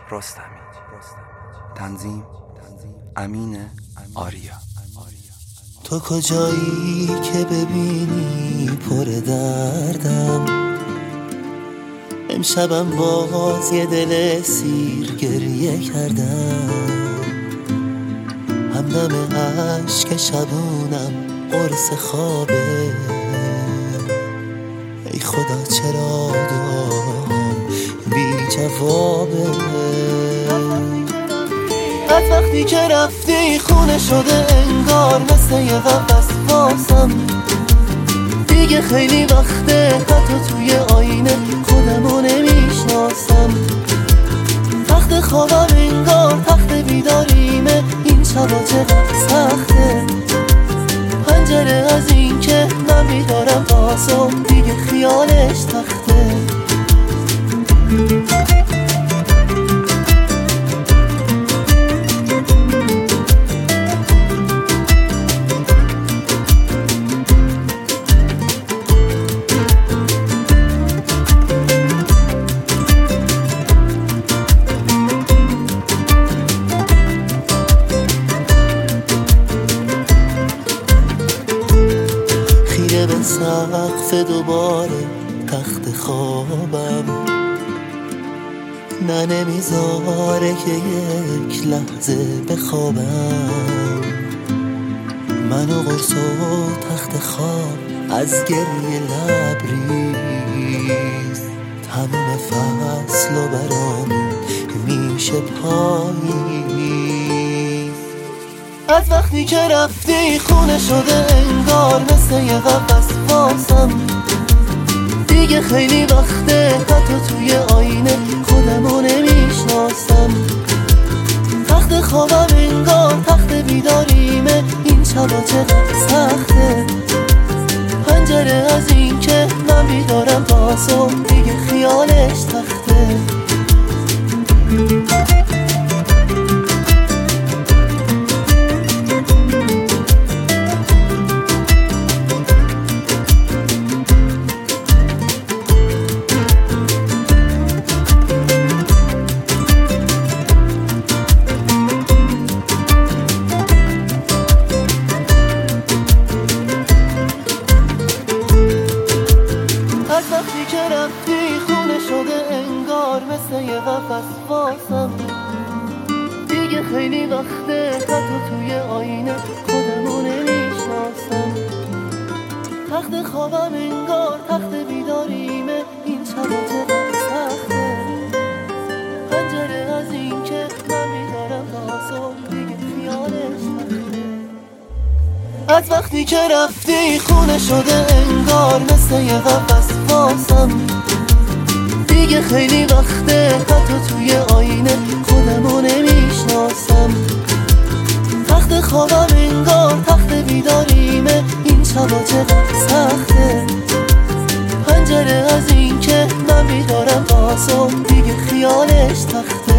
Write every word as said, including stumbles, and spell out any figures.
رستمی. تنظیم امین آریا. تو کجایی که ببینی پر دردم، امشبم باز یه دل سیر گریه کردم، همدم عشق شبونم قرص خوابه. ای خدا چرا دعام بی جوابه؟ از وقتی که رفتی خونه شده انگار مثل یه قفس واسم، دیگه خیلی وقته حتی توی آینه خودمو نمیشناسم. تخت خوابم انگار تخت بیداریمه، این شبا چقدر سخته. پنجره از این که من بیدارم تا صبح دیگه خیالش تخته. به سقف دوباره تخت خوابم، نه نمیذاره که یک لحظه بخوابم. من و قرص و تخت خواب از گریه لبریز، تمام فصل و برامون میشه پاییز. از وقتی که رفتی خونه شده انگار مثل یه قفس واسم، دیگه خیلی وقته حتی توی آینه خودمو نمیشناسم. تخت خوابم انگار تخت بیداریمه، این شبا چقدر سخته. پنجره از این که من بیدارم تا صبح دیگه خیالش تخته. از وقتی که رفتی خونه شده انگار مثل یه قفس واسم، دیگه خیلی وقته حتی توی آینه خودمو نمیشناسم. تخت خوابم انگار تخت بیداریمه، این شبا چقدر سخته. پنجره از این که من بیدارم تا صبح دیگه خیالش تخته. از وقتی که رفتی خونه شده انگار مثل یه قفس واسم، دیگه خیلی وقته حتی توی آینه خودمو نمیشناسم. تخت خوابم انگار تخت بیداریمه، این شبا چقدر سخته. پنجره از این که من بیدارم تا صبح دیگه خیالش تخته.